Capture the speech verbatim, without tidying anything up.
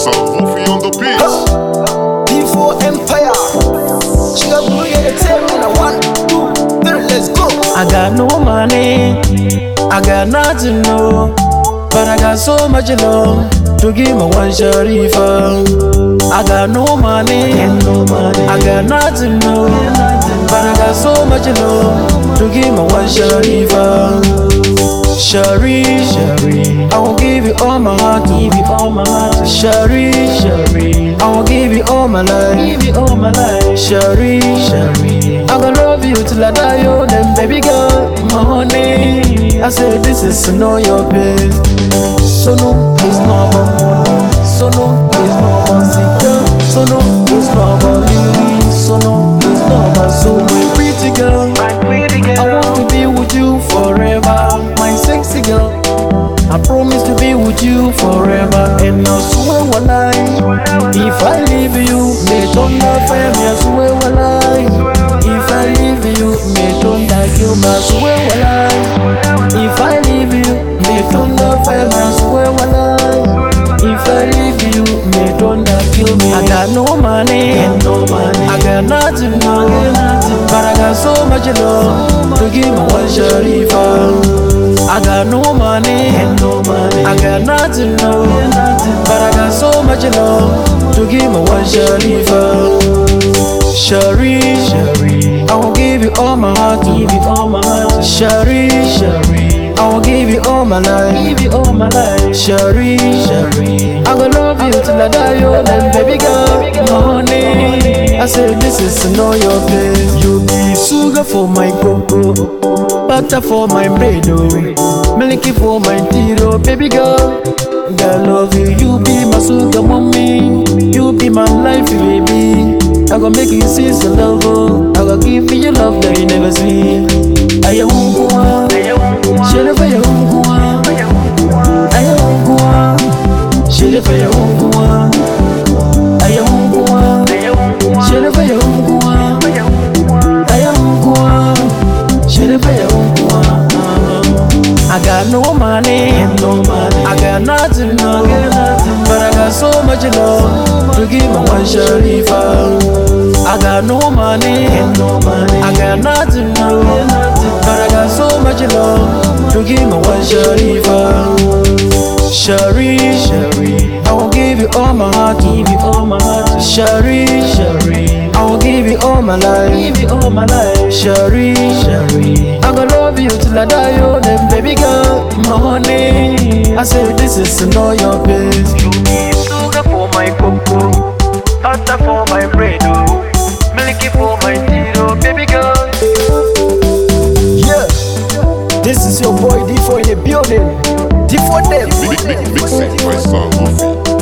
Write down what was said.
Professor Wolfie on the beat. D four Empire. She got blue in the table. Now one, two, three, let's go. I got no money, I got nothing, no, but I got so much love to give my one Sharifa. I got no money, I got nothing, no, but I got so much love to give my one Sharifa. Shari, Shari, I will give you all my heart, give you all my heart. Shari, Shari, I will give you all my life, give you all my life. Shari, Shari, I gonna love you till I die, oh, then baby girl, my honey. I said this is to know your best. So no, it's not about money. So no, it's not about secret. So no, it's not about you. So no, it's not about so my pretty girl. My pretty girl, I want to be with you forever. My sexy girl, I promise to be with you forever. And I swear one lie, if I leave you, may don't love me. I swear one lie. If I leave you, may don't die kill me. I swear one lie. If I leave you, may don't love me. I swear one lie. If I leave you, may don't die kill me. I got no money, no money. I got nothing, no, but I got so much love to give my one Sharifa. I got no money, no money. I got nothing, no, but I got so much love to give my one Sharifa. Shari, Shari, I will give you all my heart, give you all my heart. Shari, Shari, I will give you all my life, give you all my life. Shari, Shari, I gonna love you till I die, oh, then baby girl, my honey. I said this is to know your place. You be sugar for my cocoa, butter for my bread, oh, milky for my tea, oh, baby girl. God love you, you be my sugar mommy, you be my life, baby. I gon' make you see some love, oh. I gon' give you love that you never see. I won't go on, shit if I won't go on. I won't go on, shit if I won't go on. I won't go on, shit if I won't go on. I won't go on, shit if I won't go on. I got no money, no money. I got nothing, no, but I got so much love to give my one Sharifa. I got no money, no money. I got nothing, no, but I got so much love to give my one Sharifa. Shari, Shari, I will give you all my heart, give you all my heart. Shari, Shari, I will give you all my life, give you all my life. Shari, Shari, I gonna love you till I die, oh, then baby girl, my honey. I said this is to know your best. You be sugar for my cocoa, butter for my bread, oh, milky for my tea, oh, baby girl. Yeah, this is your boy D four in the building. D four them. Mixing Professor Wolfie.